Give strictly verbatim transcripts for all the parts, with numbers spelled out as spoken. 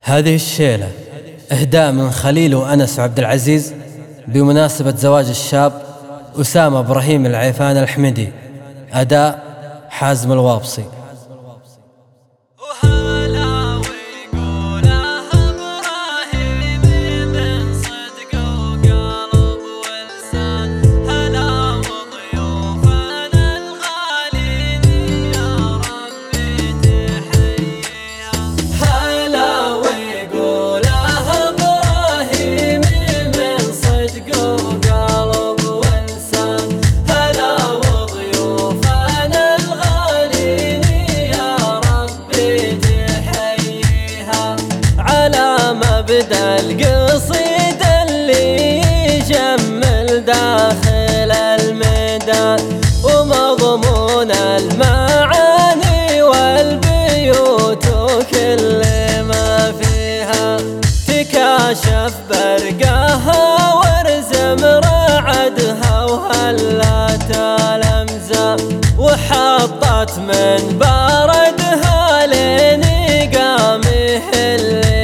هذه الشيلة إهداء من خليل وأنس عبد العزيز بمناسبة زواج الشاب أسامة إبراهيم العيفان الحمدي. أداء حازم الوابصي. بدأ القصيد اللي يجمل داخل الميدان ومضمون المعاني والبيوت وكل ما فيها تكاشف برقها ورزم رعدها وهلات الأمزام وحطت من باردها لنقامه اللي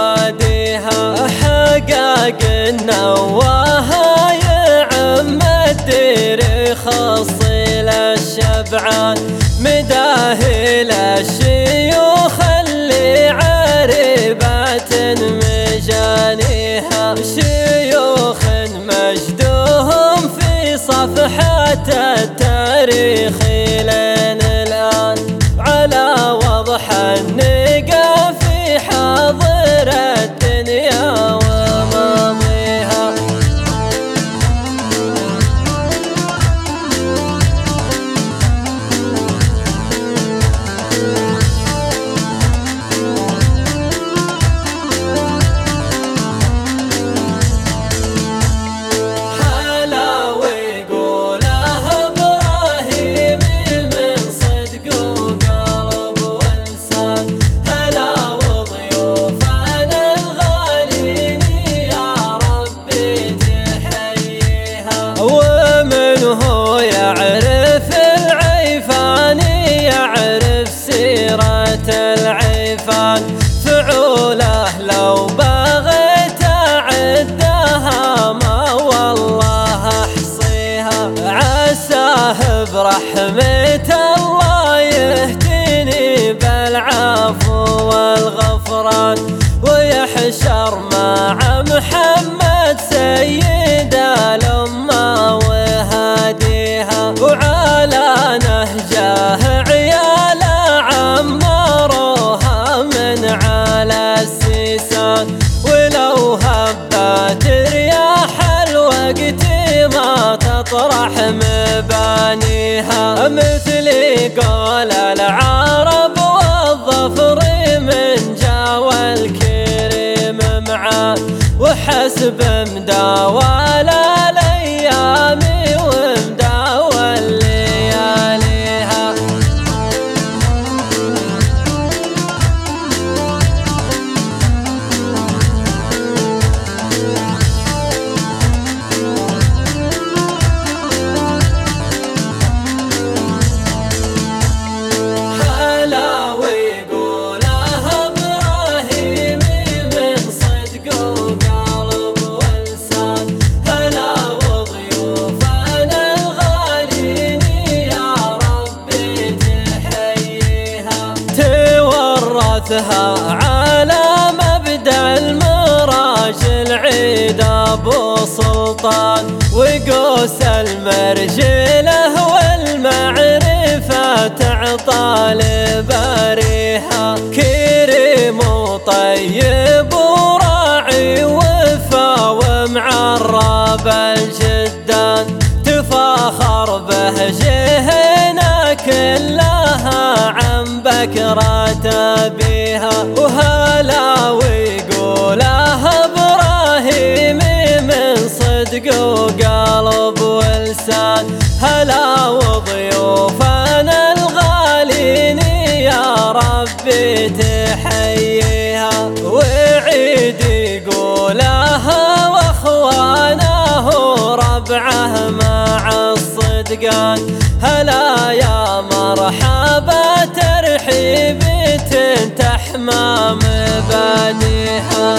حقاق النواها يعم الدير خصيل الشبعان مداهل الشيوخ اللي عربات مجانيها شيوخ مجدهم في صفحة التاريخ لين الآن على وضح النقا في حاضر الدنيا وماضيها. هلا ويقولها إبراهيم من صدق وقلب ولسان هلا وضيوفنا الغالين يا ربي تحييها ومنه يعرف العيفان يعرف سيرة العيفان فعوله لو بغيت أعدها ما والله أحصيها عساه برحمة الله يهديني بالعفو والغفران ويحشر مع محمد سيد الأمة وهاديها وعلى نهجه عيال عمروها من على السيسان ولو هبت رياح الوقت ما تطرح مبانيها مثل قول العرب والظفر من جاوى الكريم معاه وحسب مداوى الايام ومداوى لياليها. هلا ويقولها إبراهيم من صدق وقلب ولسان هلا وضيوفنا الغالين يا ربي تحييها تورثها على مبدأ المراج العيد أبو سلطان وقوس المرجله والمعرفة تعطى لباريها كريم وطيب وراعي وفا ومعرب الجدان تفاخر به جهنا كلها عن بكرة أبيها وهلا ويقولها إبراهيم من صدق وقلب ولسان هلا وضيوفنا الغالين يا ربي تحييها وعيد يقولها واخوانه ربعه مع الصدقان هلا يا مرحبا ترحيب تحمام بال يهديها.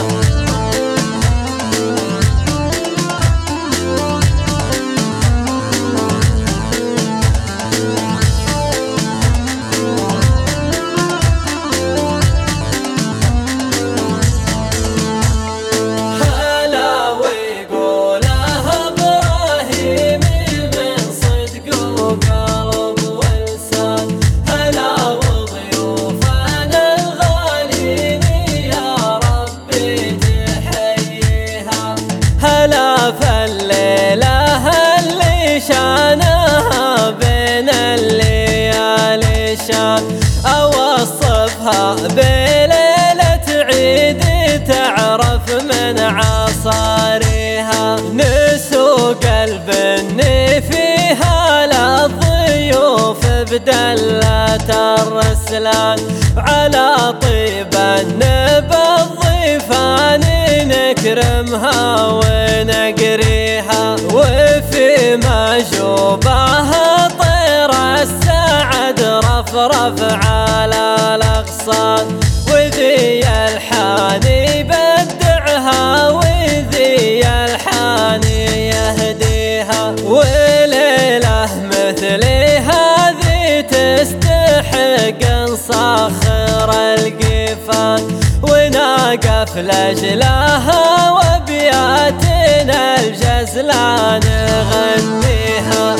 هلا فالليلة اللي شانها بين الليالي شان، أوصفها بليلة عيد تعرف من عصاريها. نسو قلب فيها للضيوف بدلة الرسلان، على طيب النبى الضيفان نكرمها ونقريها. وفي مجوبها طير السعد رفرف على الأغصان، وذي الحاني بدعها وذي الحاني يهديها. وليلة مثل هذه تستحق نصخر القفان، ونقف لأجلها وبياتنا الجزلان نغنيها.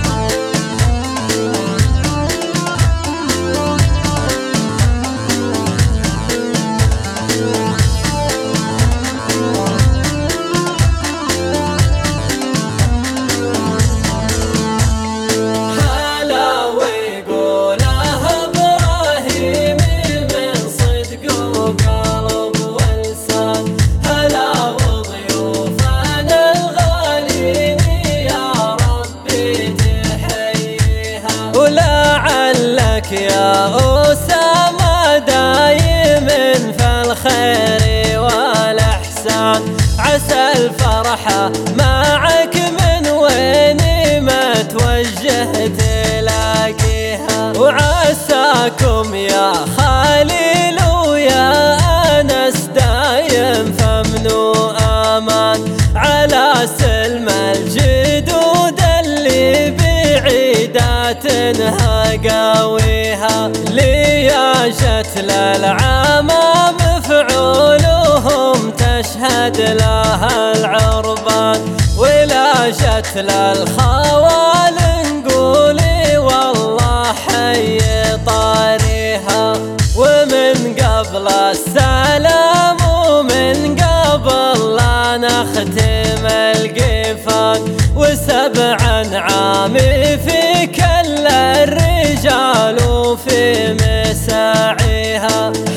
يا أسامة دايم في الخير والإحسان، عسى الفرحة معك من وين ما توجه تلاقيها. وعساكم يا خليل ويا أنس دايم فأمن وأمان، على سلم الجدود اللي بعيداتها قاويها. لياشت للعمام مفعولهم تشهد لها العربان، ولاشت للخوال نقولي والله حي طاريها. ومن قبل السلام ومن قبل لا نختم القفان، وسبع نعام في كل الرجال وفي مساعيها.